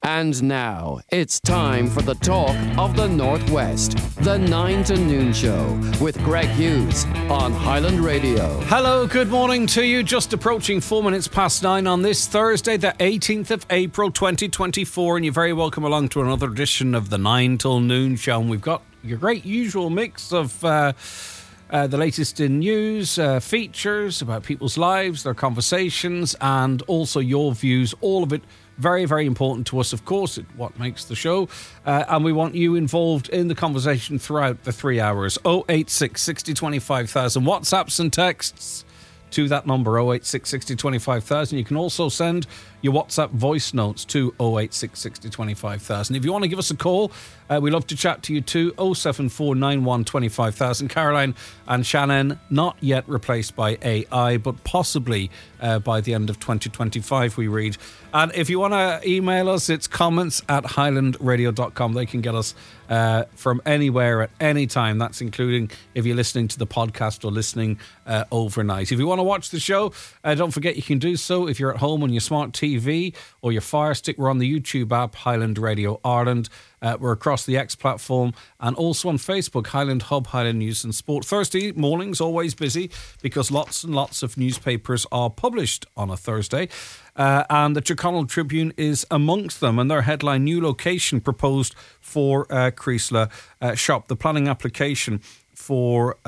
And now, it's time for the talk of the Northwest. The 9 to Noon Show with Greg Hughes on Highland Radio. Hello, good morning to you. Just approaching 4 minutes past 9 on this Thursday, the 18th of April, 2024. And you're very welcome along to another edition of the 9 till Noon Show. And we've got your great usual mix of the latest in news, features about people's lives, their conversations, and also your views. All of it very, very important to us, of course. It's what makes the show. And we want you involved in the conversation throughout the 3 hours. 086 60 25,000. WhatsApps and texts to that number, 086 60 25,000. You can also send your WhatsApp voice notes to 086 60 25,000. If you want to give us a call, we love to chat to you too. 07491 25,000. Caroline and Shannon, not yet replaced by AI, but possibly by the end of 2025, we read. And if you want to email us, it's comments@highlandradio.com. They can get us from anywhere at any time. That's including if you're listening to the podcast or listening overnight. If you want to watch the show, don't forget you can do so if you're at home on your smart TV or your Fire Stick. We're on the YouTube app, Highland Radio Ireland. We're across the X platform and also on Facebook, Highland Hub, Highland News and Sport. Thursday mornings always busy because lots and lots of newspapers are published on a Thursday. And the Tyrconnell Tribune is amongst them, and their headline, new location proposed for Creasla shop. The planning application for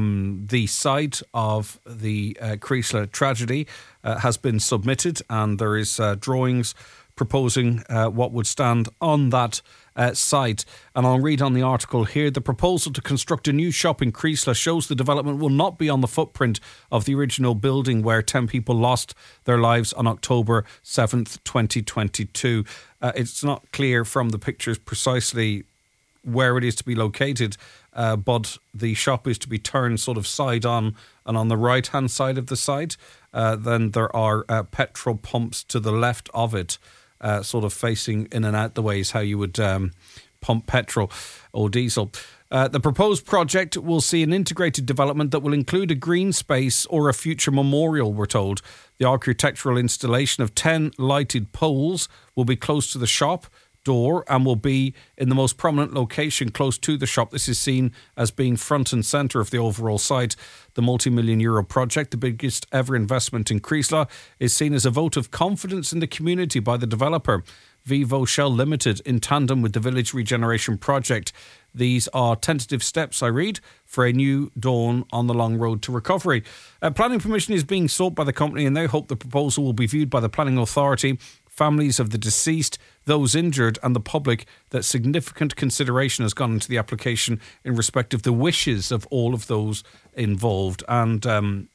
the site of the Creasla tragedy has been submitted, and there is drawings proposing what would stand on that site. And I'll read on the article here. The proposal to construct a new shop in Creasla shows the development will not be on the footprint of the original building where 10 people lost their lives on October 7th, 2022. It's not clear from the pictures precisely where it is to be located, but the shop is to be turned sort of side on, and on the right hand side of the site then there are petrol pumps to the left of it, sort of facing in and out the way is how you would pump petrol or diesel. The proposed project will see an integrated development that will include a green space or a future memorial, we're told. The architectural installation of 10 lighted poles will be close to the shop door and will be in the most prominent location close to the shop. This is seen as being front and centre of the overall site. The multi-million euro project, the biggest ever investment in Creasla, is seen as a vote of confidence in the community by the developer, Vivo Shell Limited, in tandem with the Village Regeneration Project. These are tentative steps, I read, for a new dawn on the long road to recovery. Planning permission is being sought by the company, and they hope the proposal will be viewed by the planning authority, families of the deceased, those injured and the public, that significant consideration has gone into the application in respect of the wishes of all of those involved. And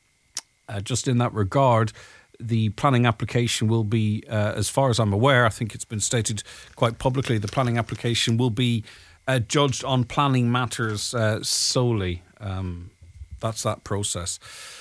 just in that regard, the planning application will be, as far as I'm aware, I think it's been stated quite publicly, the planning application will be judged on planning matters solely. That's that process.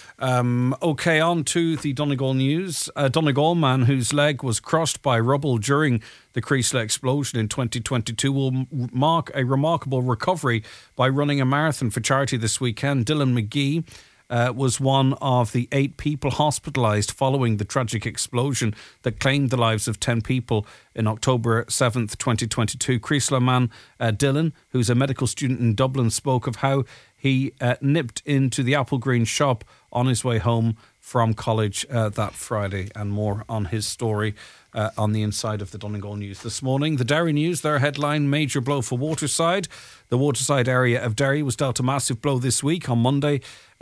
OK, on to the Donegal news. A Donegal man whose leg was crushed by rubble during the Creasla explosion in 2022 will mark a remarkable recovery by running a marathon for charity this weekend. Dylan McGee was one of the 8 people hospitalised following the tragic explosion that claimed the lives of 10 people in October 7th, 2022. Creasla man Dylan, who's a medical student in Dublin, spoke of how he nipped into the Applegreen shop on his way home from college that Friday, and more on his story on the inside of the Donegal News this morning. The Derry News, their headline, major blow for Waterside. The Waterside area of Derry was dealt a massive blow this week. On Monday,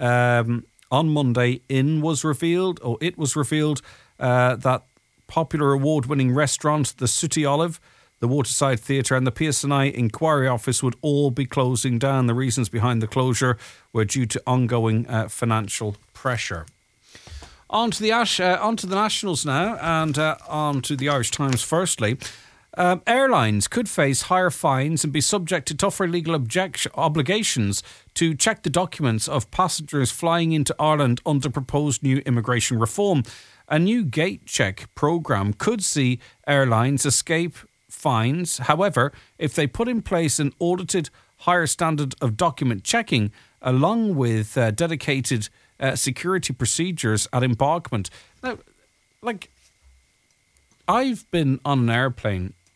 it was revealed that popular award-winning restaurant, the Sooty Olive, the Waterside Theatre and the PSNI Inquiry Office would all be closing down. The reasons behind the closure were due to ongoing financial pressure. On to the Nationals now, and on to the Irish Times firstly. Airlines could face higher fines and be subject to tougher legal obligations to check the documents of passengers flying into Ireland under proposed new immigration reform. A new gate check programme could see airlines escape fines. However, if they put in place an audited higher standard of document checking, along with dedicated security procedures at embarkment. Now, I've been on an airplane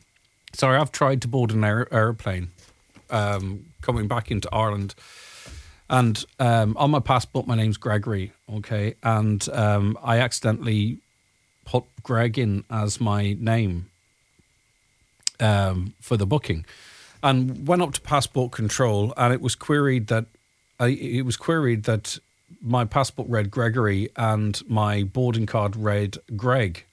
Sorry, I've tried to board an airplane coming back into Ireland. And on my passport, my name's Gregory, okay? And I accidentally put Greg in as my name for the booking, and went up to passport control, and it was queried that my passport read Gregory and my boarding card read Greg.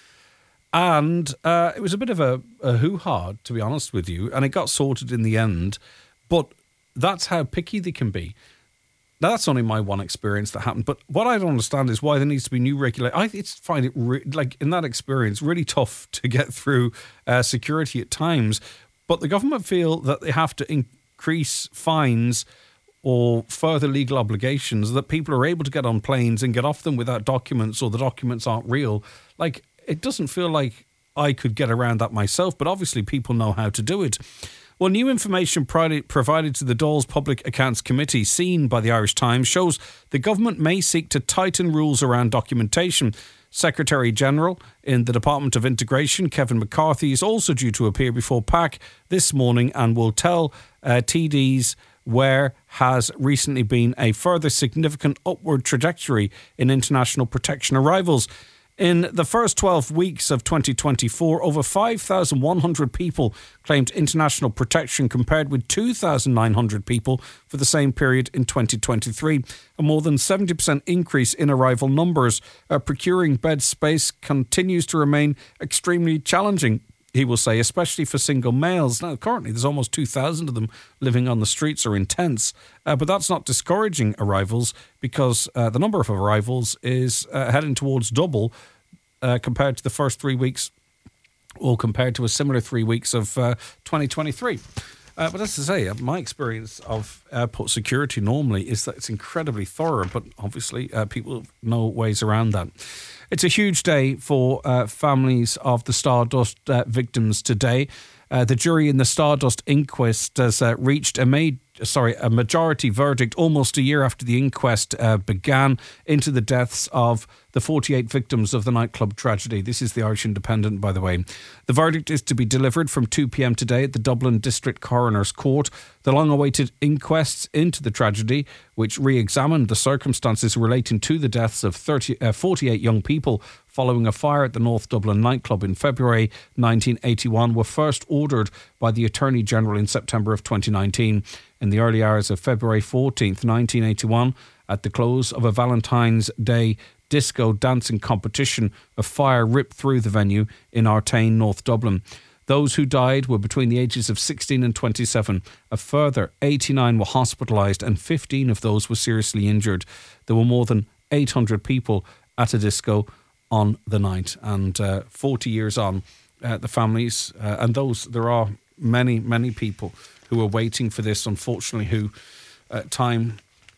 And it was a bit of a hoo-ha, to be honest with you, and it got sorted in the end. But that's how picky they can be. Now, that's only my one experience that happened. But what I don't understand is why there needs to be new regulation. I find it, in that experience, really tough to get through security at times. But the government feel that they have to increase fines or further legal obligations so that people are able to get on planes and get off them without documents, or the documents aren't real. Like, it doesn't feel like I could get around that myself, but obviously people know how to do it. Well, new information provided to the Dáil's Public Accounts Committee, seen by the Irish Times, shows the government may seek to tighten rules around documentation. Secretary-General in the Department of Integration, Kevin McCarthy, is also due to appear before PAC this morning and will tell TDs where has recently been a further significant upward trajectory in international protection arrivals. In the first 12 weeks of 2024, over 5,100 people claimed international protection, compared with 2,900 people for the same period in 2023. A more than 70% increase in arrival numbers. Procuring bed space continues to remain extremely challenging, he will say, especially for single males. Now, currently, there's almost 2,000 of them living on the streets or in tents. But that's not discouraging arrivals, because the number of arrivals is heading towards double compared to the first 3 weeks, or compared to a similar 3 weeks of 2023. But as I say, my experience of airport security normally is that it's incredibly thorough, but obviously people know ways around that. It's a huge day for families of the Stardust victims today. The jury in the Stardust inquest has reached a majority verdict almost a year after the inquest began into the deaths of the 48 victims of the nightclub tragedy. This is the Irish Independent, by the way. The verdict is to be delivered from 2 p.m. today at the Dublin District Coroner's Court. The long-awaited inquests into the tragedy, which re-examined the circumstances relating to the deaths of 48 young people following a fire at the North Dublin nightclub in February 1981, were first ordered by the Attorney General in September of 2019. In the early hours of February 14th, 1981, at the close of a Valentine's Day disco dancing competition, a fire ripped through the venue in Artane, North Dublin. Those who died were between the ages of 16 and 27. A further 89 were hospitalised, and 15 of those were seriously injured. There were more than 800 people at a disco on the night. And 40 years on, the families, and there are many, many people who are waiting for this, unfortunately, who time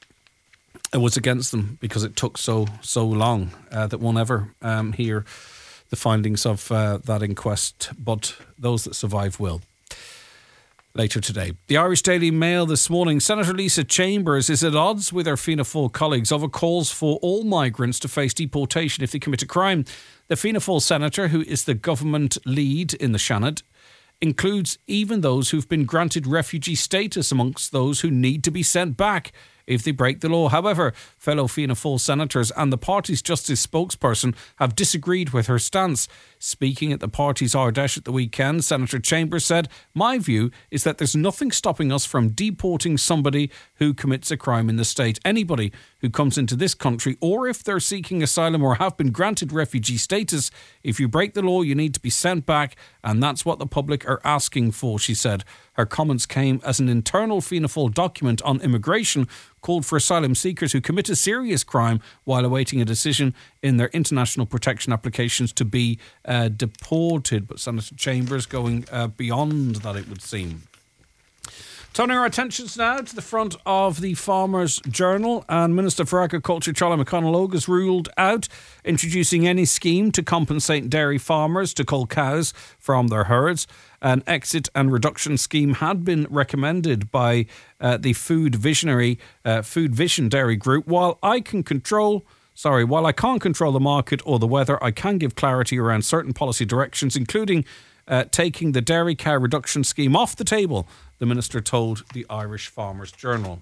was against them because it took so long that we'll never hear the findings of that inquest, but those that survive will. Later today. The Irish Daily Mail this morning. Senator Lisa Chambers is at odds with her Fianna Fáil colleagues over calls for all migrants to face deportation if they commit a crime. The Fianna Fáil senator, who is the government lead in the Seanad, includes even those who've been granted refugee status amongst those who need to be sent back if they break the law. However, fellow Fianna Fáil senators and the party's justice spokesperson have disagreed with her stance. Speaking at the party's Ardèche at the weekend, Senator Chambers said, "My view is that there's nothing stopping us from deporting somebody who commits a crime in the state. Anybody who comes into this country, or if they're seeking asylum or have been granted refugee status, if you break the law, you need to be sent back, and that's what the public are asking for," she said. Her comments came as an internal Fianna Fáil document on immigration called for asylum seekers who commit a serious crime while awaiting a decision in their international protection applications to be deported. But Senator Chambers going beyond that, it would seem. Turning our attentions now to the front of the Farmers' Journal, and Minister for Agriculture Charlie McConalogue has ruled out introducing any scheme to compensate dairy farmers to cull cows from their herds. An exit and reduction scheme had been recommended by the Food Vision Dairy Group. While I can't control the market or the weather, I can give clarity around certain policy directions, including taking the dairy cow reduction scheme off the table, the Minister told the Irish Farmers Journal.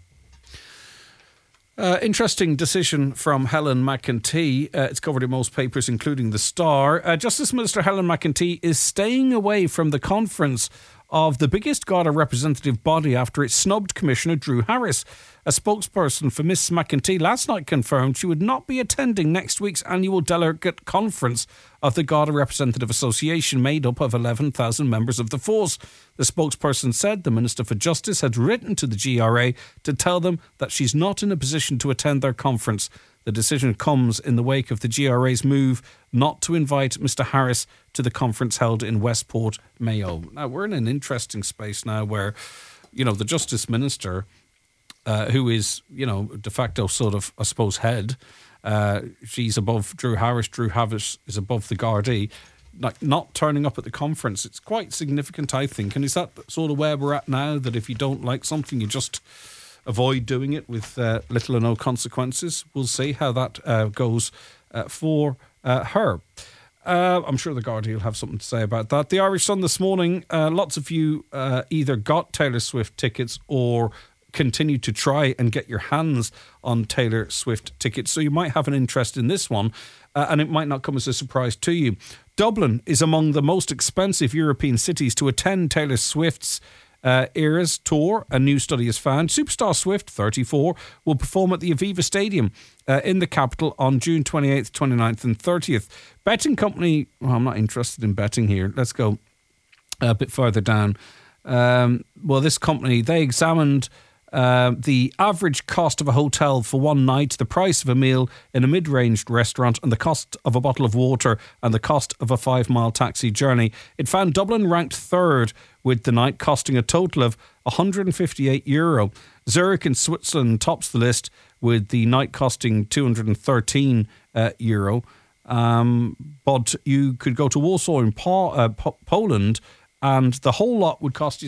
Interesting decision from Helen McEntee. It's covered in most papers, including The Star. Justice Minister Helen McEntee is staying away from the conference of the biggest Garda representative body after it snubbed Commissioner Drew Harris. A spokesperson for Miss McEntee last night confirmed she would not be attending next week's annual delegate conference of the Garda Representative Association, made up of 11,000 members of the force. The spokesperson said the Minister for Justice had written to the GRA to tell them that she's not in a position to attend their conference. The decision comes in the wake of the GRA's move not to invite Mr Harris to the conference held in Westport, Mayo. Now, we're in an interesting space now where, the Justice Minister, who is, de facto sort of, I suppose, head, she's above Drew Harris. Drew Harris is above the Gardaí. Like, not turning up at the conference, it's quite significant, I think. And is that sort of where we're at now, that if you don't like something, you just avoid doing it with little or no consequences? We'll see how that goes for her. I'm sure the Gardaí will have something to say about that. The Irish Sun this morning, lots of you either got Taylor Swift tickets or continue to try and get your hands on Taylor Swift tickets. So you might have an interest in this one, and it might not come as a surprise to you. Dublin is among the most expensive European cities to attend Taylor Swift's Eras tour. A new study has found Superstar Swift, 34, will perform at the Aviva Stadium in the capital on June 28th, 29th and 30th. Betting company, I'm not interested in betting here. Let's go a bit further down. This company, they examined the average cost of a hotel for one night, the price of a meal in a mid-ranged restaurant, and the cost of a bottle of water and the cost of a 5-mile taxi journey. It found Dublin ranked third, with the night costing a total of €158. Zurich in Switzerland tops the list, with the night costing €213. But you could go to Warsaw in Poland, and the whole lot would cost you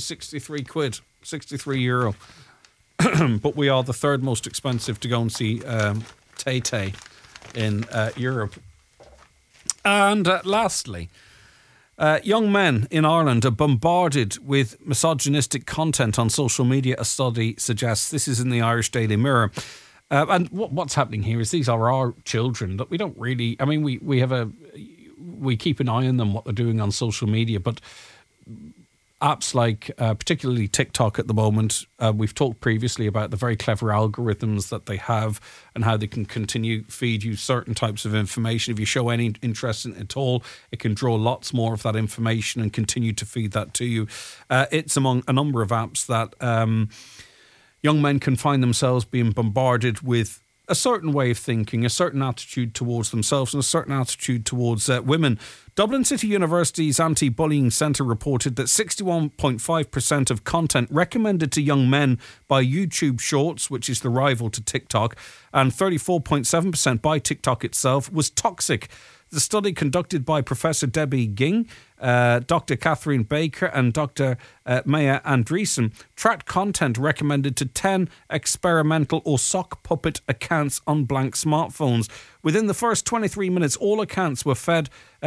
€63. But we are the third most expensive to go and see Tay-Tay in Europe. And lastly, young men in Ireland are bombarded with misogynistic content on social media, a study suggests. This is in the Irish Daily Mirror. And what's happening here is these are our children that we don't really... I mean, we keep an eye on them, what they're doing on social media, but... apps like particularly TikTok at the moment, we've talked previously about the very clever algorithms that they have and how they can continue feed you certain types of information. If you show any interest in it at all, it can draw lots more of that information and continue to feed that to you. It's among a number of apps that young men can find themselves being bombarded with a certain way of thinking, a certain attitude towards themselves and a certain attitude towards women. Dublin City University's Anti-Bullying Centre reported that 61.5% of content recommended to young men by YouTube Shorts, which is the rival to TikTok, and 34.7% by TikTok itself was toxic. The study, conducted by Professor Debbie Ging, Dr. Catherine Baker and Dr. Maya Andreessen, tracked content recommended to 10 experimental or sock puppet accounts on blank smartphones. Within the first 23 minutes, all accounts were fed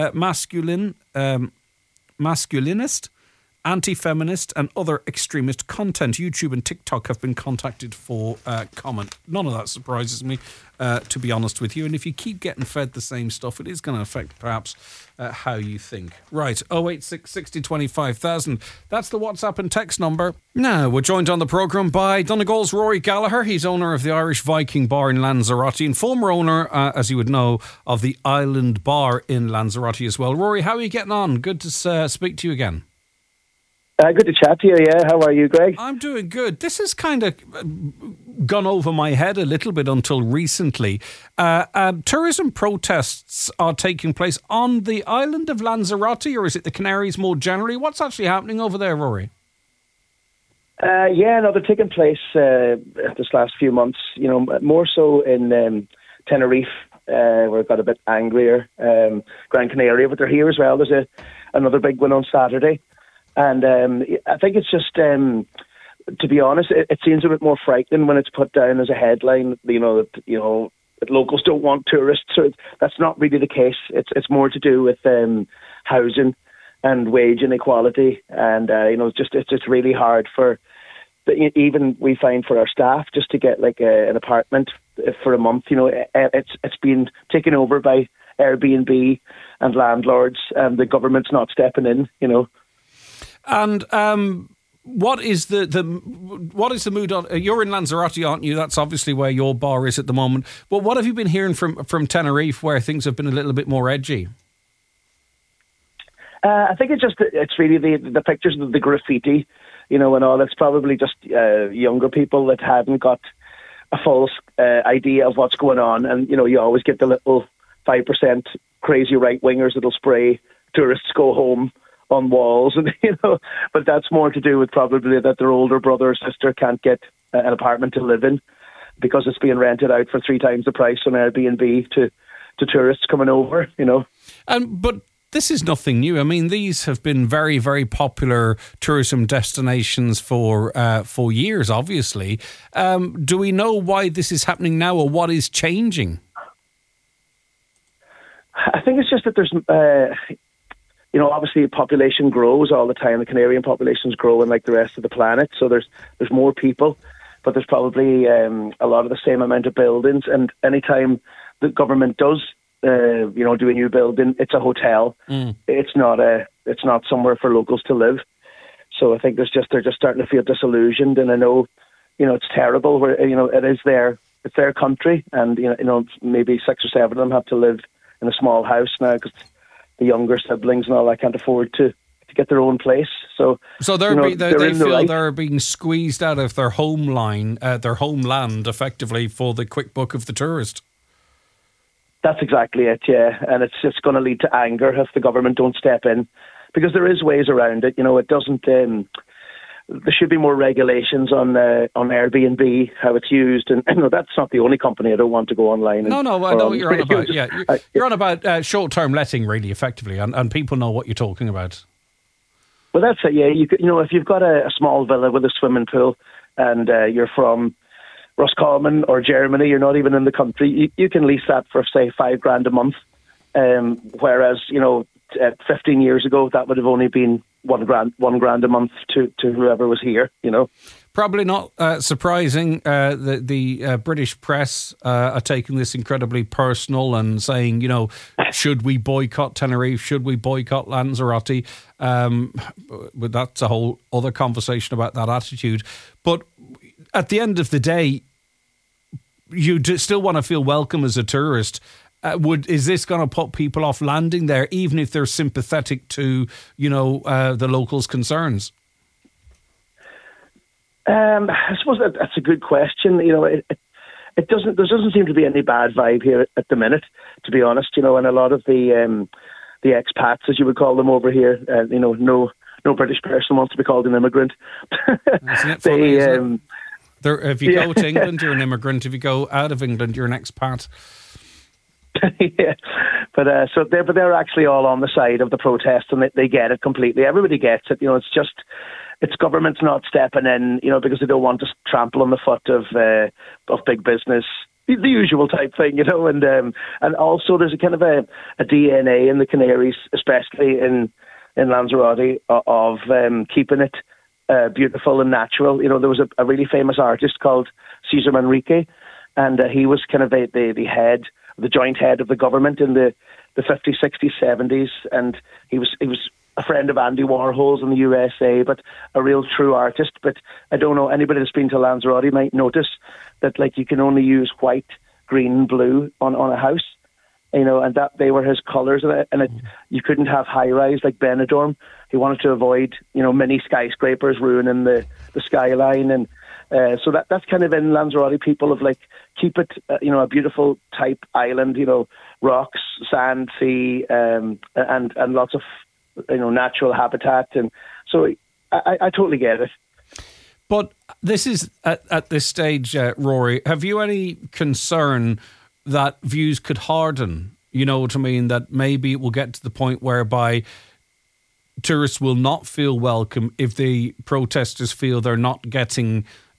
masculinist, anti-feminist and other extremist content. YouTube and TikTok have been contacted for comment. None of that surprises me, to be honest with you. And if you keep getting fed the same stuff, it is going to affect perhaps how you think. Right, 086 60 25,000. That's the WhatsApp and text number. Now, we're joined on the programme by Donegal's Rory Gallagher. He's owner of the Irish Viking Bar in Lanzarote and former owner, as you would know, of the Island Bar in Lanzarote as well. Rory, how are you getting on? Good to speak to you again. Good to chat to you, yeah. How are you, Greg? I'm doing good. This has kind of gone over my head a little bit until recently. Tourism protests are taking place on the island of Lanzarote, or is it the Canaries more generally? What's actually happening over there, Rory? They're taking place this last few months, more so in Tenerife, where it got a bit angrier. Gran Canaria, but they're here as well. There's another big one on Saturday. And I think it's just, to be honest, it seems a bit more frightening when it's put down as a headline, that locals don't want tourists. So that's not really the case. It's more to do with housing. and wage inequality, and it's really hard for. Even we find for our staff just to get like an apartment for a month, it's been taken over by Airbnb and landlords, and the government's not stepping in. And what is the mood on? You're in Lanzarote, aren't you? That's obviously where your bar is at the moment. But what have you been hearing from Tenerife, where things have been a little bit more edgy? I think it's really the pictures of the graffiti, and all. It's probably just younger people that hadn't got a full idea of what's going on. And, you always get the little 5% crazy right-wingers that'll spray tourists go home on walls. And, but that's more to do with probably that their older brother or sister can't get an apartment to live in because it's being rented out for 3 times the price on Airbnb to tourists coming over, But this is nothing new. I mean, these have been very, very popular tourism destinations for years, obviously. Do we know why this is happening now, or what is changing? I think it's just that there's, obviously population grows all the time. The Canarian population's growing like the rest of the planet. So there's more people, but there's probably a lot of the same amount of buildings. And anytime the government does do a new building, it's a hotel. It's not somewhere for locals to live. So I think they're just starting to feel disillusioned. And I know, it's terrible where, it's their country. And, maybe 6 or 7 of them have to live in a small house now because the younger siblings and all that can't afford to get their own place. So they feel they're being squeezed out of their homeland effectively for the quick buck of the tourist. That's exactly it, yeah. And it's just going to lead to anger if the government don't step in, because there is ways around it. It doesn't. There should be more regulations on Airbnb, how it's used, and that's not the only company. I don't want to go online. No, I know what you're on about. Yeah, you're on about short-term letting, really, effectively, and people know what you're talking about. Well, that's it. Yeah, if you've got a small villa with a swimming pool, and you're from Roscommon or Germany, you're not even in the country, you can lease that for, say, $5,000 a month. Whereas, 15 years ago, that would have only been $1,000 a month to whoever was here, Probably not surprising. The British press are taking this incredibly personal and saying, should we boycott Tenerife? Should we boycott Lanzarote? But that's a whole other conversation about that attitude. But at the end of the day, you still want to feel welcome as a tourist. Is this going to put people off landing there, even if they're sympathetic to, the locals' concerns? I suppose that's a good question. It doesn't. There doesn't seem to be any bad vibe here at the minute, to be honest. And a lot of the expats, as you would call them over here, no British person wants to be called an immigrant. Isn't it funny, isn't it? If you go to England, you're an immigrant. If you go out of England, you're an expat. Yeah, but they're actually all on the side of the protest, and they get it completely. Everybody gets it. It's government's not stepping in, because they don't want to trample on the foot of big business, the usual type thing, and also there's a kind of a DNA in the Canaries, especially in Lanzarote, of keeping it beautiful and natural. There was a really famous artist called Cesar Manrique, and he was kind of the head, the joint head of the government in the 50s, 60s, 70s, and he was a friend of Andy Warhol's in the USA, but a real true artist. But I don't know, anybody that's been to Lanzarote might notice that you can only use white, green, blue on a house, and that they were his colours, and you couldn't have high rise like Benidorm. He wanted to avoid mini skyscrapers ruining the skyline, and so that's kind of in Lanzarote. People have keep it a beautiful type island, rocks, sand, sea, and lots of natural habitat, and so I totally get it. But this is at this stage, Rory. Have you any concern that views could harden? You know what I mean? That maybe it will get to the point whereby tourists will not feel welcome if the protesters feel they're not getting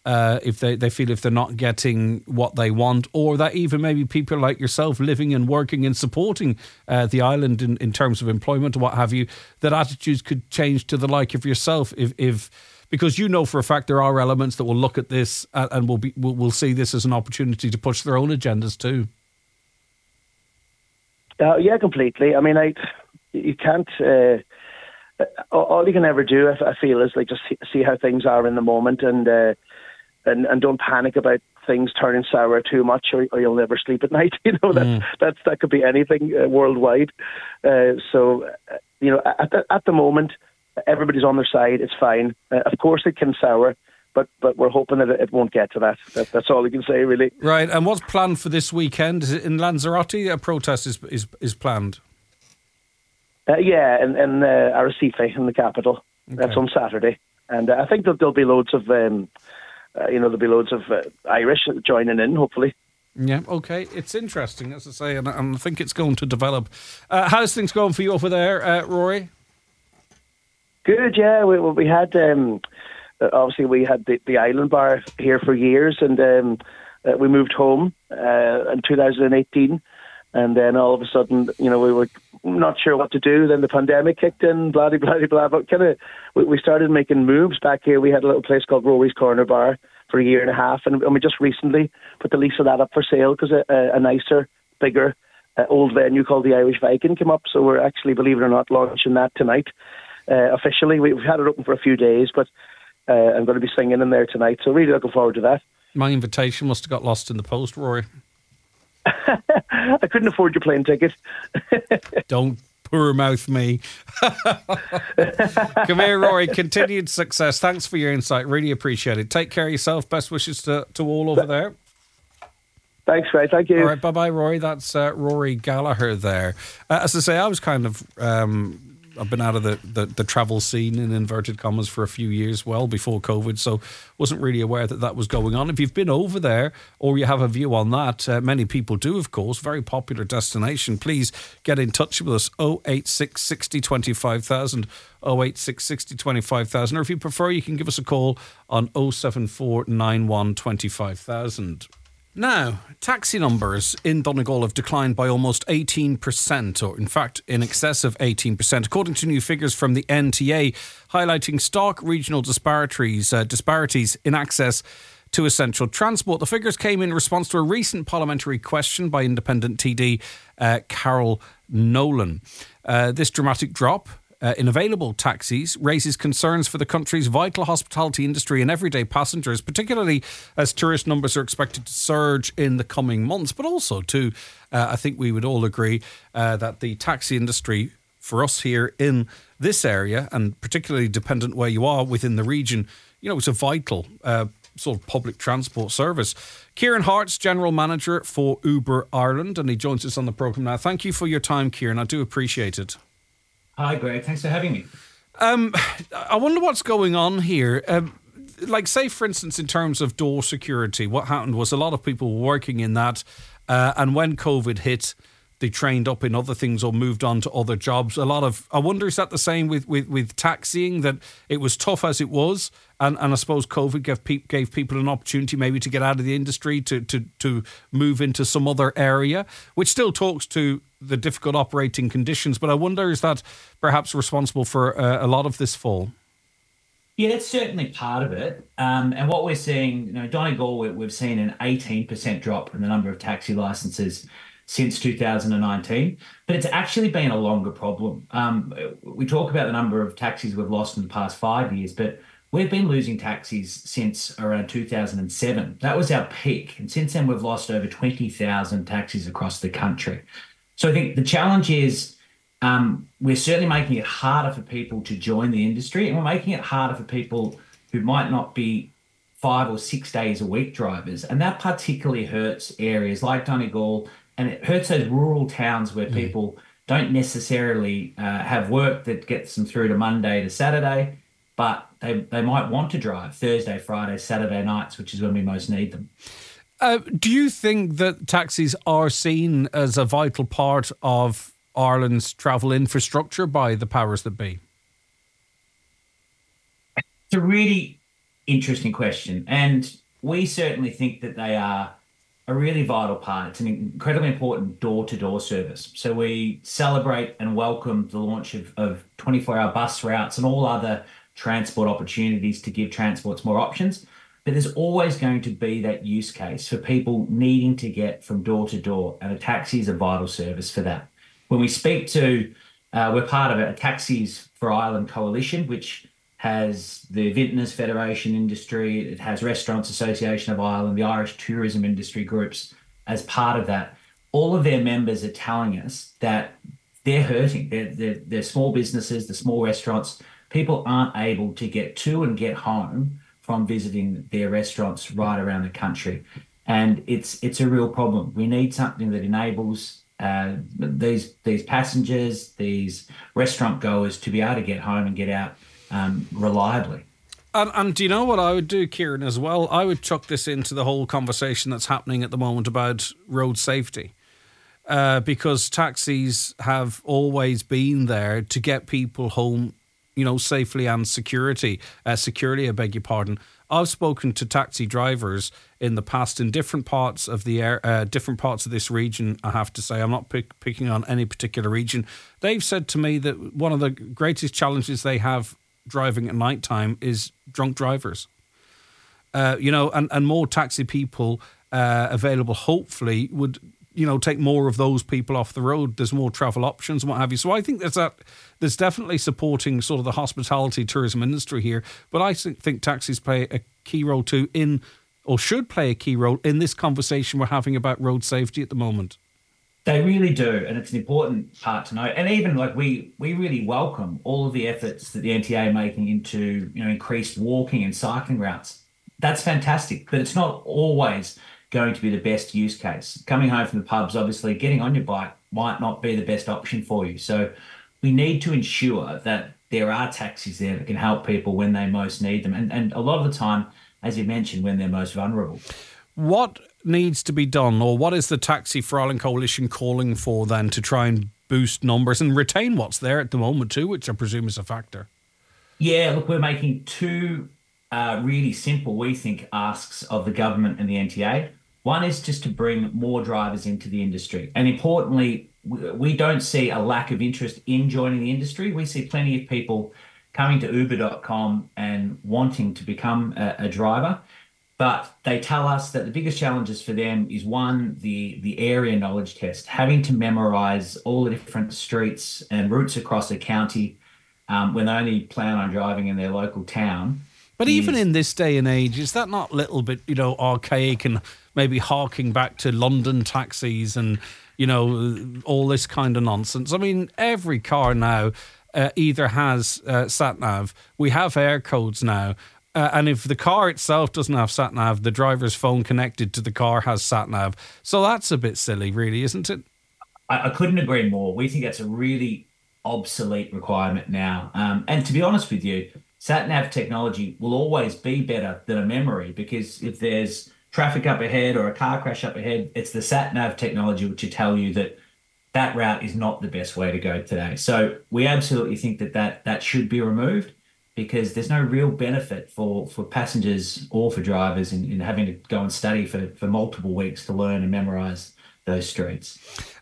if they feel if they're not getting what they want, or that even maybe people like yourself living and working and supporting the island in terms of employment or what have you, that attitudes could change to the like of yourself if because you know for a fact there are elements that will look at this and will see this as an opportunity to push their own agendas too. Yeah, completely. I mean, you can't. All you can ever do, I feel, is like just see how things are in the moment, and don't panic about things turning sour too much, or you'll never sleep at night. You know, that could be anything worldwide. So, you know, at the moment, everybody's on their side. It's fine. Of course, it can sour, but we're hoping that it won't get to that. That's all I can say, really. Right. And what's planned for this weekend? Is it in Lanzarote? A protest is planned. Yeah, in Arrecife, in the capital. Okay. That's on Saturday, and I think there'll be loads of Irish joining in, hopefully. Yeah, okay. It's interesting, as I say, and I think it's going to develop. How's things going for you over there, Rory? Good, yeah. We had, obviously, we had the Island Bar here for years, and we moved home in 2018, and then all of a sudden, you know, we were not sure what to do. Then the pandemic kicked in, blah, blah, blah, blah. But we started making moves back here. We had a little place called Rory's Corner Bar for a year and a half, and we just recently put the lease of that up for sale because a nicer, bigger, old venue called the Irish Viking came up. So we're actually, believe it or not, launching that tonight. Officially, we've had it open for a few days, but I'm going to be singing in there tonight. So really looking forward to that. My invitation must have got lost in the post, Rory. I couldn't afford your plane ticket. Don't poor mouth me. Come here, Rory. Continued success. Thanks for your insight. Really appreciate it. Take care of yourself. Best wishes to all over there. Thanks, Ray. Thank you. All right, bye-bye, Rory. That's Rory Gallagher there. As I say, I was kind of... I've been out of the travel scene, in inverted commas, for a few years, well before COVID, so wasn't really aware that was going on. If you've been over there or you have a view on that, many people do, of course, very popular destination, please get in touch with us, 086 60 25,000, 086 60 25,000, or if you prefer, you can give us a call on 074 91 25,000. Now, taxi numbers in Donegal have declined by almost 18%, or in fact, in excess of 18%, according to new figures from the NTA, highlighting stark regional disparities in access to essential transport. The figures came in response to a recent parliamentary question by independent TD Carol Nolan. This dramatic drop in available taxis raises concerns for the country's vital hospitality industry and everyday passengers, particularly as tourist numbers are expected to surge in the coming months, but also too, I think we would all agree that the taxi industry for us here in this area, and particularly dependent where you are within the region, you know, it's a vital sort of public transport service. Kieran Hart's General Manager for Uber Ireland, and he joins us on the programme now. Thank you for your time, Kieran. I do appreciate it. Hi, Greg. Thanks for having me. I wonder what's going on here. Like, say, for instance, in terms of door security, what happened was a lot of people were working in that, and when COVID hit, they trained up in other things or moved on to other jobs. I wonder, is that the same with taxiing, that it was tough as it was, and I suppose COVID gave people an opportunity maybe to get out of the industry, to move into some other area, which still talks to the difficult operating conditions. But I wonder, is that perhaps responsible for a lot of this fall? Yeah, that's certainly part of it. And what we're seeing, you know, Donegal, we've seen an 18% drop in the number of taxi licences since 2019, but it's actually been a longer problem. We talk about the number of taxis we've lost in the past 5 years, but we've been losing taxis since around 2007. That was our peak. And since then, we've lost over 20,000 taxis across the country. So I think the challenge is we're certainly making it harder for people to join the industry, and we're making it harder for people who might not be 5 or 6 days a week drivers. And that particularly hurts areas like Donegal, and it hurts those rural towns where people don't necessarily have work that gets them through to Monday to Saturday, but they might want to drive Thursday, Friday, Saturday nights, which is when we most need them. Do you think that taxis are seen as a vital part of Ireland's travel infrastructure by the powers that be? It's a really interesting question. And we certainly think that they are a really vital part. It's an incredibly important door-to-door service. So we celebrate and welcome the launch of 24-hour bus routes and all other transport opportunities to give transports more options. But there's always going to be that use case for people needing to get from door to door, and a taxi is a vital service for that. When we speak to, we're part of a Taxis for Ireland coalition, which has the Vintners Federation industry, it has Restaurants Association of Ireland, the Irish tourism industry groups as part of that. All of their members are telling us that they're hurting. They're small businesses, the small restaurants. People aren't able to get to and get home from visiting their restaurants right around the country. And it's a real problem. We need something that enables these passengers, these restaurant goers to be able to get home and get out reliably. And do you know what I would do, Kieran, as well? I would chuck this into the whole conversation that's happening at the moment about road safety. Because taxis have always been there to get people home, safely and securely, I beg your pardon. I've spoken to taxi drivers in the past in different parts of different parts of this region. I have to say, I'm not picking on any particular region. They've said to me that one of the greatest challenges they have driving at night time is drunk drivers. And more taxi people available, hopefully, would take more of those people off the road. There's more travel options and what have you. So I think there's definitely supporting sort of the hospitality tourism industry here. But I think taxis play a key role too should play a key role in this conversation we're having about road safety at the moment. They really do, and it's an important part to note. And even we really welcome all of the efforts that the NTA are making into increased walking and cycling routes. That's fantastic, but it's not always going to be the best use case. Coming home from the pubs, obviously, getting on your bike might not be the best option for you. So we need to ensure that there are taxis there that can help people when they most need them. And a lot of the time, as you mentioned, when they're most vulnerable. What needs to be done, or what is the Taxi for Ireland Coalition calling for then to try and boost numbers and retain what's there at the moment too, which I presume is a factor? Yeah, look, we're making two really simple, we think, asks of the government and the NTA. One is just to bring more drivers into the industry. And importantly, we don't see a lack of interest in joining the industry. We see plenty of people coming to uber.com and wanting to become a driver. But they tell us that the biggest challenges for them is, one, the area knowledge test, having to memorize all the different streets and routes across a county when they only plan on driving in their local town. But even in this day and age, is that not a little bit, archaic and maybe harking back to London taxis and, all this kind of nonsense? I mean, every car now either has sat-nav. We have air codes now. And if the car itself doesn't have sat-nav, the driver's phone connected to the car has sat-nav. So that's a bit silly, really, isn't it? I couldn't agree more. We think that's a really obsolete requirement now. And to be honest with you, sat-nav technology will always be better than a memory, because if there's traffic up ahead or a car crash up ahead, it's the sat-nav technology which will tell you that route is not the best way to go today. So we absolutely think that should be removed, because there's no real benefit for passengers or for drivers in having to go and study for multiple weeks to learn and memorise those streets.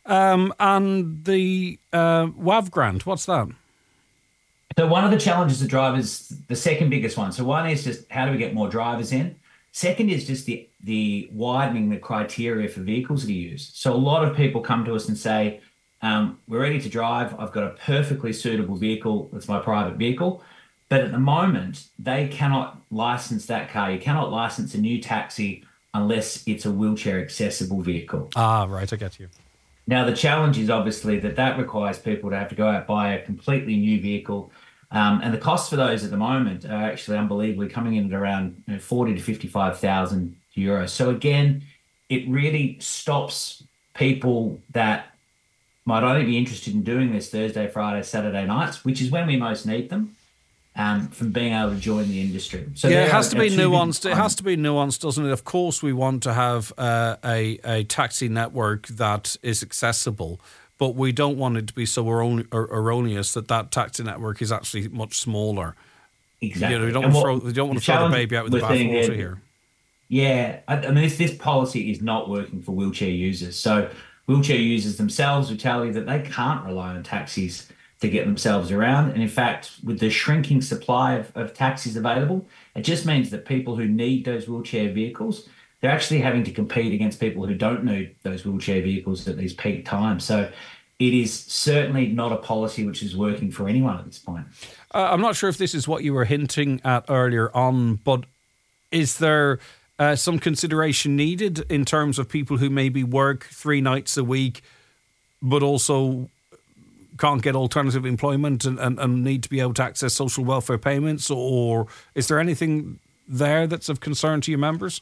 And the WAV grant, what's that? So one of the challenges of drivers, the second biggest one. So one is just how do we get more drivers in? Second is just the widening the criteria for vehicles that are used. So a lot of people come to us and say, we're ready to drive. I've got a perfectly suitable vehicle. It's my private vehicle. But at the moment, they cannot license that car. You cannot license a new taxi unless it's a wheelchair accessible vehicle. Ah, right. I get you. Now, the challenge is obviously that requires people to have to go out and buy a completely new vehicle. And the costs for those at the moment are actually unbelievably coming in at around 40 to 55,000 euros. So again, it really stops people that might only be interested in doing this Thursday, Friday, Saturday nights, which is when we most need them, from being able to join the industry. So yeah, it has to be nuanced. It has to be nuanced, doesn't it? Of course, we want to have a taxi network that is accessible, but we don't want it to be so erroneous that taxi network is actually much smaller. Exactly. You don't want to throw the baby out with the bathwater here. Yeah, I mean, this policy is not working for wheelchair users. So wheelchair users themselves will tell you that they can't rely on taxis to get themselves around. And in fact, with the shrinking supply of taxis available, it just means that people who need those wheelchair vehicles, they're actually having to compete against people who don't need those wheelchair vehicles at these peak times. So it is certainly not a policy which is working for anyone at this point. I'm not sure if this is what you were hinting at earlier on, but is there some consideration needed in terms of people who maybe work 3 nights a week, but also can't get alternative employment and need to be able to access social welfare payments? Or is there anything there that's of concern to your members?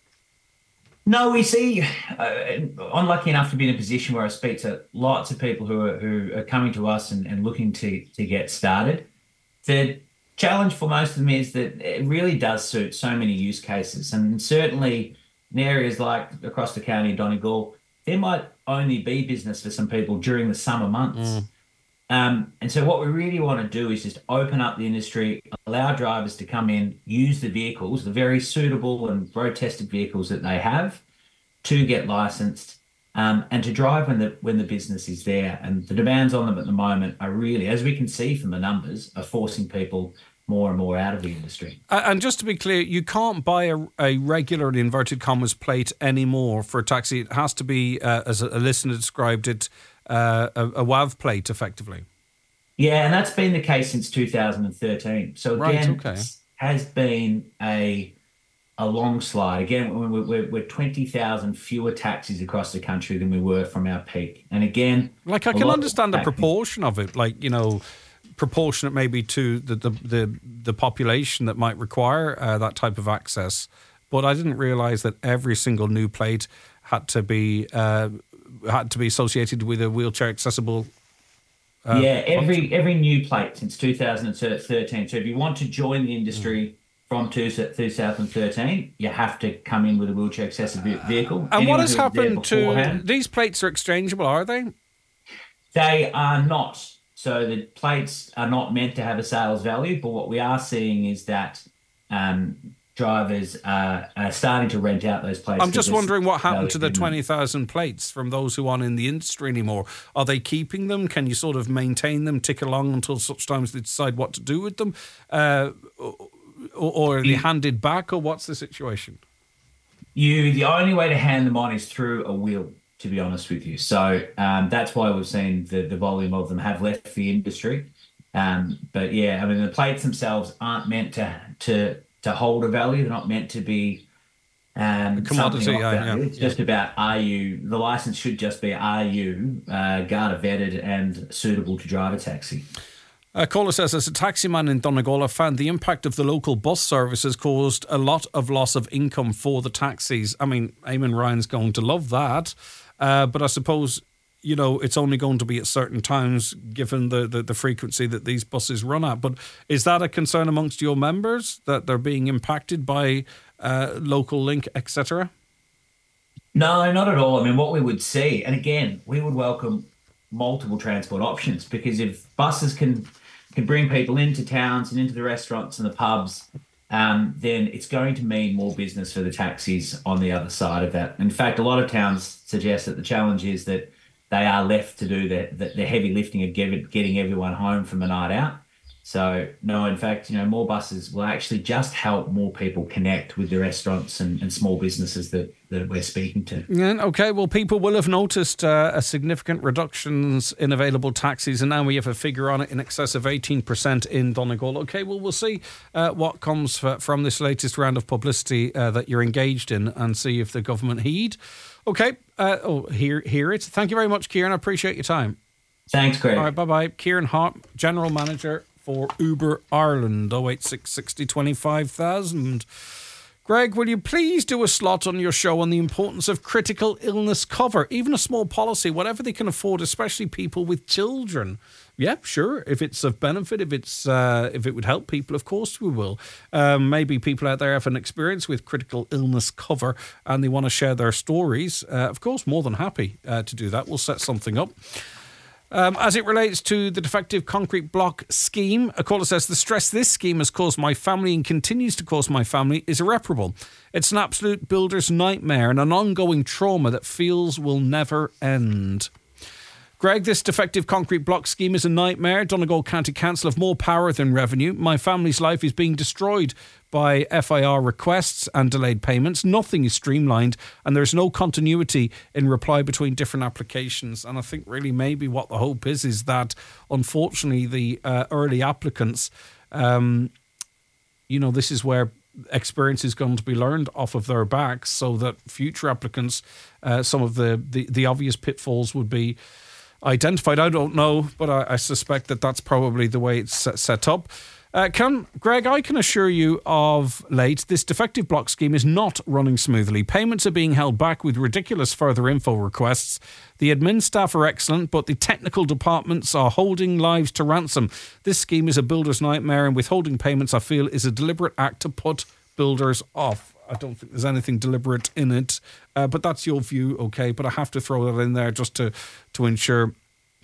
No, we see, I'm lucky enough to be in a position where I speak to lots of people who are coming to us and looking to get started. The challenge for most of them is that it really does suit so many use cases. And certainly in areas like across the county of Donegal, there might only be business for some people during the summer months. And so what we really want to do is just open up the industry, allow drivers to come in, use the vehicles, the very suitable and road-tested vehicles that they have, to get licensed and to drive when the business is there. And the demands on them at the moment are really, as we can see from the numbers, are forcing people more and more out of the industry. And just to be clear, you can't buy a regular, in inverted commas, plate anymore for a taxi. It has to be, as a listener described it, a WAV plate, effectively. Yeah, and that's been the case since 2013. So again, it has been a long slide. Again, we're 20,000 fewer taxis across the country than we were from our peak. And again, like I can understand the proportion of it, like, you know, proportionate maybe to the population that might require that type of access. But I didn't realise that every single new plate had to be associated with a wheelchair accessible. Every new plate since 2013. So if you want to join the industry from 2013, you have to come in with a wheelchair accessible vehicle. And what has happened to these plates? Are exchangeable, are they? They are not. So the plates are not meant to have a sales value, but what we are seeing is that drivers are starting to rent out those plates. I'm just wondering what happened to the 20,000 plates from those who aren't in the industry anymore. Are they keeping them? Can you sort of maintain them, tick along until such times they decide what to do with them? Or are they handed back, or what's the situation? The only way to hand them on is through a wheel, to be honest with you. So that's why we've seen the volume of them have left the industry. But yeah, I mean, the plates themselves aren't meant to hold a value. They're not meant to be a commodity. It's just about, the license should just be, are you Garda vetted and suitable to drive a taxi? Caller says, as a taximan in Donegal, I found the impact of the local bus services caused a lot of loss of income for the taxis. I mean, Eamon Ryan's going to love that. But I suppose, you know, it's only going to be at certain times given the frequency that these buses run at. But is that a concern amongst your members, that they're being impacted by local link, etc.? No, not at all. I mean, what we would see, and again, we would welcome multiple transport options, because if buses can bring people into towns and into the restaurants and the pubs, then it's going to mean more business for the taxis on the other side of that. In fact, a lot of towns suggest that the challenge is that they are left to do the heavy lifting of getting everyone home from a night out. So, no, in fact, you know, more buses will actually just help more people connect with the restaurants and small businesses that we're speaking to. Yeah, okay, well, people will have noticed a significant reductions in available taxis, and now we have a figure on it in excess of 18% in Donegal. Okay, well, we'll see what comes from this latest round of publicity that you're engaged in, and see if the government heed. Okay, hear it. Thank you very much, Kieran. I appreciate your time. Thanks, Greg. All right, bye-bye. Kieran Hart, General Manager for Uber Ireland, 086 60 25,000. Greg, will you please do a slot on your show on the importance of critical illness cover? Even a small policy, whatever they can afford, especially people with children. Yeah, sure. If it's of benefit, if it would help people, of course we will. Maybe people out there have an experience with critical illness cover and they want to share their stories. Of course, more than happy to do that. We'll set something up. As it relates to the defective concrete block scheme, a caller says, the stress this scheme has caused my family and continues to cause my family is irreparable. It's an absolute builder's nightmare and an ongoing trauma that feels will never end. Greg, this defective concrete block scheme is a nightmare. Donegal County Council have more power than revenue. My family's life is being destroyed by FIR requests and delayed payments. Nothing is streamlined and there's no continuity in reply between different applications. And I think really maybe what the hope is that unfortunately the early applicants, this is where experience is going to be learned off of their backs so that future applicants, some of the obvious pitfalls would be identified. I don't know, but I suspect that that's probably the way it's set up. Greg, I can assure you of late, this defective block scheme is not running smoothly. Payments are being held back with ridiculous further info requests. The admin staff are excellent, but the technical departments are holding lives to ransom. This scheme is a builder's nightmare, and withholding payments, I feel, is a deliberate act to put builders off. I don't think there's anything deliberate in it, but that's your view, okay? But I have to throw that in there just to ensure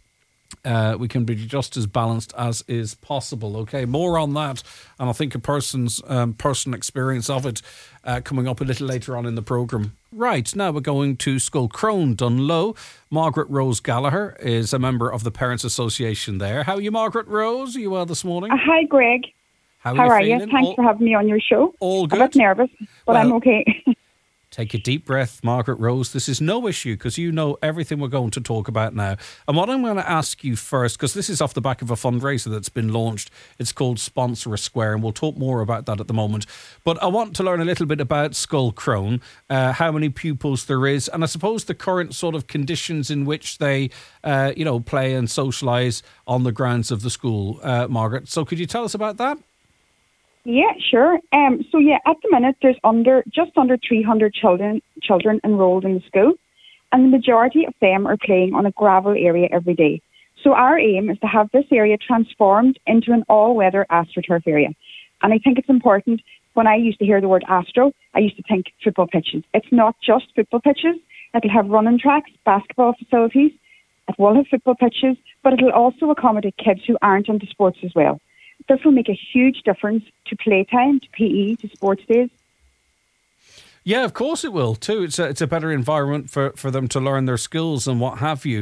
we can be just as balanced as is possible, okay? More on that, and I think a person's personal experience of it coming up a little later on in the programme. Right, now we're going to Sculcrone, Dunlow. Margaret Rose Gallagher is a member of the Parents Association there. How are you, Margaret Rose? Are you well this morning? Hi, Greg. How are you? Thanks for having me on your show. All good? I'm a bit nervous, but I'm okay. Take a deep breath, Margaret Rose. This is no issue because you know everything we're going to talk about now. And what I'm going to ask you first, because this is off the back of a fundraiser that's been launched. It's called Sponsor a Square, and we'll talk more about that at the moment. But I want to learn a little bit about Sculcrone, how many pupils there is, and I suppose the current sort of conditions in which they, play and socialise on the grounds of the school, Margaret. So could you tell us about that? Yeah, sure. At the minute there's just under 300 children enrolled in the school, and the majority of them are playing on a gravel area every day. So our aim is to have this area transformed into an all-weather AstroTurf area. And I think it's important, when I used to hear the word Astro, I used to think football pitches. It's not just football pitches. It'll have running tracks, basketball facilities, it will have football pitches, but it'll also accommodate kids who aren't into sports as well. This will make a huge difference to playtime, to PE, to sports days. Yeah, of course it will too. It's a better environment for them to learn their skills and what have you.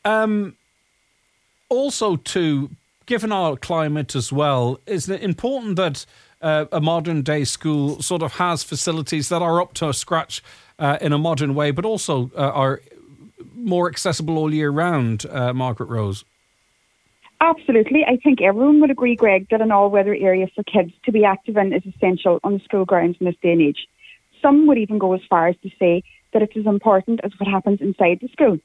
Also, too, given our climate as well, is it important that a modern day school sort of has facilities that are up to scratch in a modern way, but also are more accessible all year round, Margaret Rose? Absolutely. I think everyone would agree, Greg, that an all-weather area for kids to be active in is essential on the school grounds in this day and age. Some would even go as far as to say that it's as important as what happens inside the school.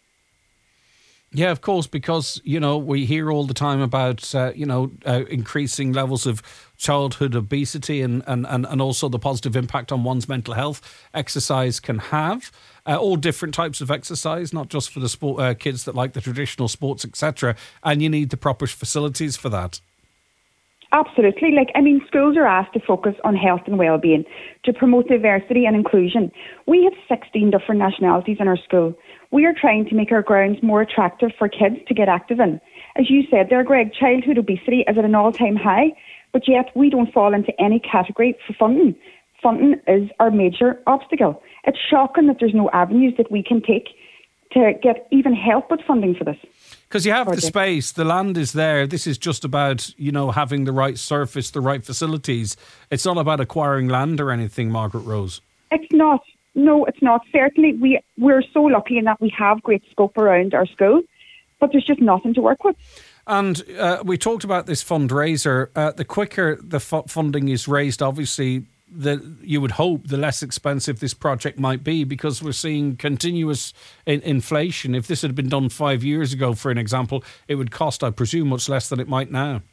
Yeah, of course, because, we hear all the time about, increasing levels of childhood obesity and also the positive impact on one's mental health exercise can have. All different types of exercise, not just for the kids that like the traditional sports, etc. And you need the proper facilities for that. Absolutely. Schools are asked to focus on health and well-being to promote diversity and inclusion. We have 16 different nationalities in our school. We are trying to make our grounds more attractive for kids to get active in. As you said there, Greg, childhood obesity is at an all-time high, but yet we don't fall into any category for funding. Funding is our major obstacle. It's shocking that there's no avenues that we can take to get even help with funding for this. Because you have the space, the land is there. This is just about, having the right surface, the right facilities. It's not about acquiring land or anything, Margaret Rose. It's not. No, it's not. Certainly, we're so lucky in that we have great scope around our school, but there's just nothing to work with. And we talked about this fundraiser. The quicker the funding is raised, obviously, you would hope the less expensive this project might be, because we're seeing continuous inflation. If this had been done 5 years ago, for an example, it would cost, I presume, much less than it might now.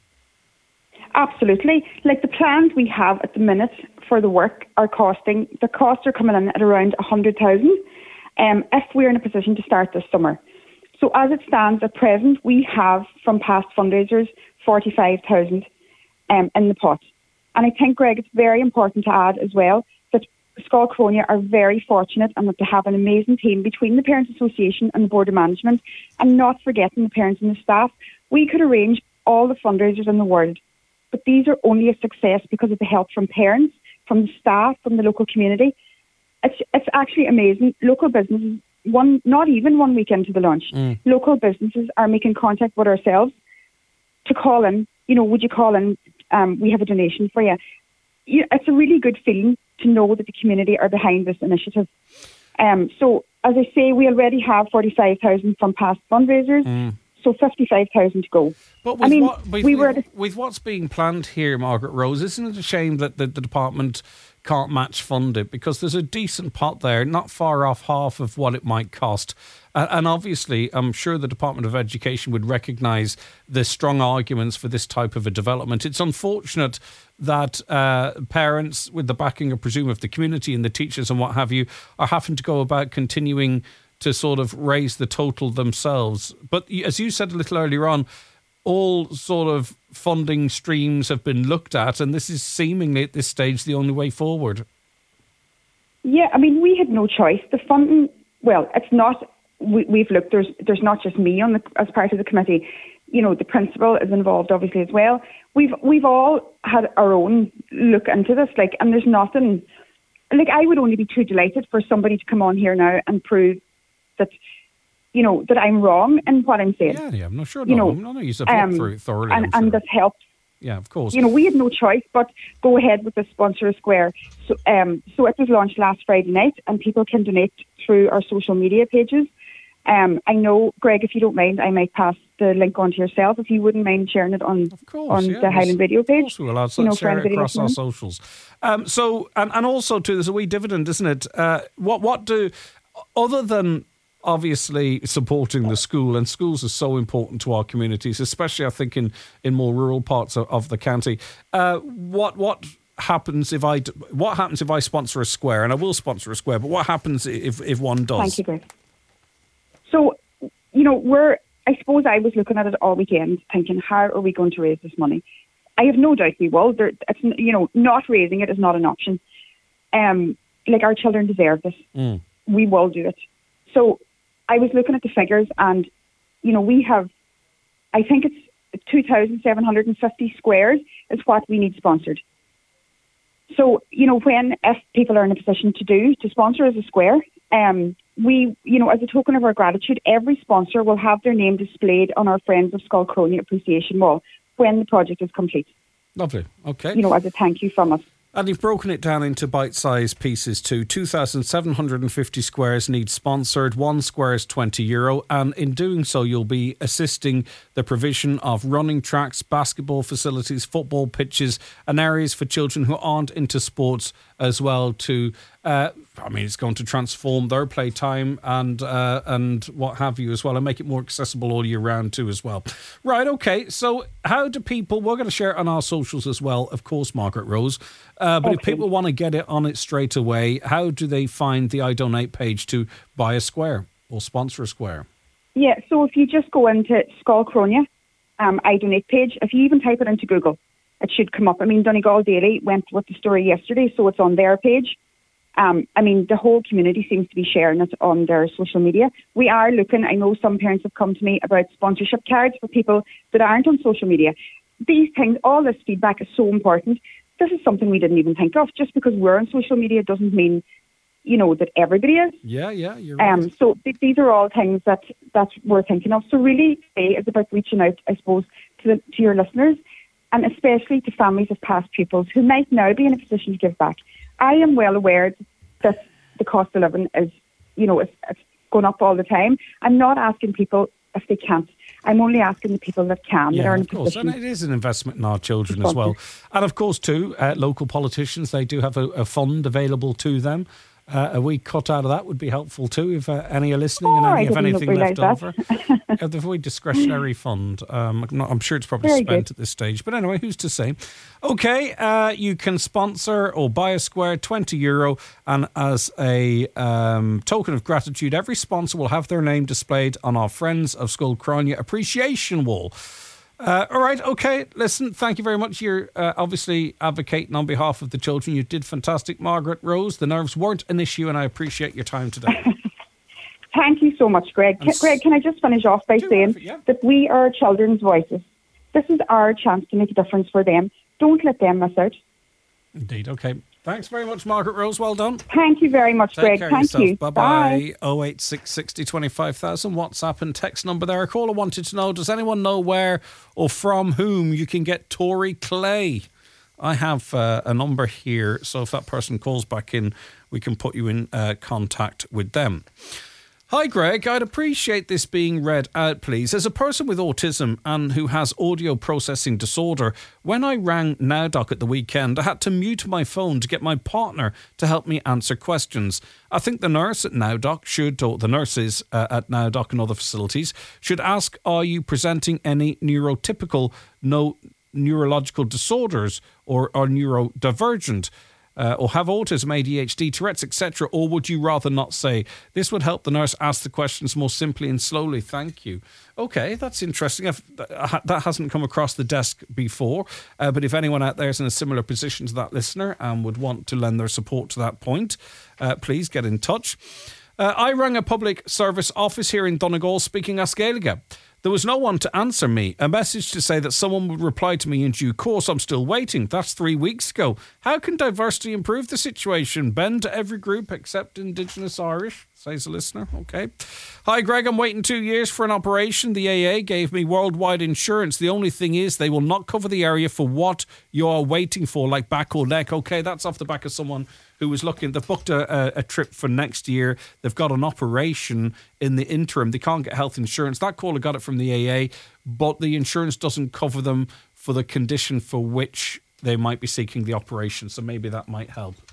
Absolutely. The plans we have at the minute for the work the costs are coming in at around 100,000 if we're in a position to start this summer. So as it stands at present, we have, from past fundraisers, 45,000 in the pot. And I think, Greg, it's very important to add as well that Skol Cronia are very fortunate and that they have an amazing team between the Parents Association and the Board of Management, and not forgetting the parents and the staff. We could arrange all the fundraisers in the world, but these are only a success because of the help from parents, from the staff, from the local community. It's actually amazing. Local businesses, not even 1 week into the launch, local businesses are making contact with ourselves to call in. Would you call in? We have a donation for you. It's a really good feeling to know that the community are behind this initiative. So, as I say, we already have 45,000 from past fundraisers. So 55,000 to go. But with what's being planned here, Margaret Rose, isn't it a shame that the department can't match fund it? Because there's a decent pot there, not far off half of what it might cost. And obviously, I'm sure the Department of Education would recognise the strong arguments for this type of a development. It's unfortunate that parents, with the backing, I presume, of the community and the teachers and what have you, are having to go about continuing to sort of raise the total themselves. But as you said a little earlier on, all sort of funding streams have been looked at, and this is seemingly at this stage the only way forward. Yeah, I mean, we had no choice. The funding, well, it's not. We've looked. There's not just me as part of the committee. The principal is involved obviously as well. We've all had our own look into this, and there's nothing. I would only be too delighted for somebody to come on here now and prove that, that I'm wrong in what I'm saying. Yeah, I'm not sure. No, you said look through it thoroughly. And this helps. Yeah, of course. We had no choice but go ahead with the Sponsor a Square. So it was launched last Friday night, and people can donate through our social media pages. I know, Greg, if you don't mind, I might pass the link on to yourself if you wouldn't mind sharing it on the Highland Radio page. Of course we will. I'll share it across our socials. So also too, there's a wee dividend, isn't it? What do, other than obviously supporting the school, and schools are so important to our communities, especially I think in more rural parts of the county. What happens if I sponsor a square? And I will sponsor a square, but what happens if one does? Thank you, Greg. So, I suppose I was looking at it all weekend thinking, how are we going to raise this money? I have no doubt we will. Not raising it is not an option. Our children deserve this. We will do it. So I was looking at the figures, and, we have, I think it's 2,750 squares is what we need sponsored. So, if people are in a position to sponsor as a square, we, as a token of our gratitude, every sponsor will have their name displayed on our Friends of Skol Cronia Appreciation Wall when the project is complete. Lovely. Okay. As a thank you from us. And you've broken it down into bite-sized pieces too. 2,750 squares need sponsored. 1 square is €20. And in doing so, you'll be assisting the provision of running tracks, basketball facilities, football pitches, and areas for children who aren't into sports as well to... it's going to transform their playtime and what have you as well, and make it more accessible all year round too as well. Right, okay. So how do people... We're going to share it on our socials as well, of course, Margaret Rose. But if people want to get it on it straight away, how do they find the I Donate page to buy a square or sponsor a square? Yeah, so if you just go into Skol Cronia, I Donate page, if you even type it into Google, it should come up. Donegal Daily went with the story yesterday, so it's on their page. The whole community seems to be sharing it on their social media. We are looking, I know some parents have come to me about sponsorship cards for people that aren't on social media. These things, all this feedback is so important. This is something we didn't even think of. Just because we're on social media doesn't mean, that everybody is. Yeah, you're right. So these are all things that we're thinking of. So really, today is about reaching out, I suppose, to your listeners, and especially to families of past pupils who might now be in a position to give back. I am well aware that the cost of living is, it's going up all the time. I'm not asking people if they can't. I'm only asking the people that can. Yeah, that are in of course. position. And it is an investment in our children as well. And of course, too, local politicians, they do have a fund available to them. A wee cut out of that would be helpful too, if any are listening and any have anything left over. The wee discretionary fund. I'm sure it's probably spent at this stage. But anyway, who's to say? Okay, you can sponsor or buy a square, €20. And as a token of gratitude, every sponsor will have their name displayed on our Friends of Skol Cronia Appreciation Wall. All right, okay. Listen, thank you very much. You're obviously advocating on behalf of the children. You did fantastic, Margaret Rose. The nerves weren't an issue, and I appreciate your time today. Thank you so much, Greg. Greg, can I just finish off by saying that we are children's voices. This is our chance to make a difference for them. Don't let them miss out. Indeed, okay. Thanks very much, Margaret Rose. Well done. Thank you very much, Greg. Thank you. Bye-bye. 086 60 25,000 WhatsApp and text number there. A caller wanted to know, does anyone know where or from whom you can get Tory clay? I have a number here, so if that person calls back in, we can put you in contact with them. Hi, Greg. I'd appreciate this being read out, please. As a person with autism and who has audio processing disorder, when I rang NowDoc at the weekend, I had to mute my phone to get my partner to help me answer questions. I think the nurse at NowDoc should, or the nurses at NowDoc and other facilities, should ask, are you presenting any neurotypical, neurological disorders or are neurodivergent? Or have autism, ADHD, Tourette's, etc., or would you rather not say? This would help the nurse ask the questions more simply and slowly. Thank you. Okay, that's interesting. That hasn't come across the desk before, but if anyone out there is in a similar position to that listener and would want to lend their support to that point, please get in touch. I rang a public service office here in Donegal speaking Asgaeilge. There was no one to answer me. A message to say that someone would reply to me in due course. I'm still waiting. That's 3 weeks ago. How can diversity improve the situation? Bend to every group except Indigenous Irish, says a listener. Okay. Hi, Greg. I'm waiting 2 years for an operation. The AA gave me worldwide insurance. The only thing is they will not cover the area for what you are waiting for, like back or neck. Okay, that's off the back of someone who was looking. They've booked a trip for next year. They've got an operation in the interim. They can't get health insurance. That caller got it from the AA, but the insurance doesn't cover them for the condition for which they might be seeking the operation. So maybe that might help.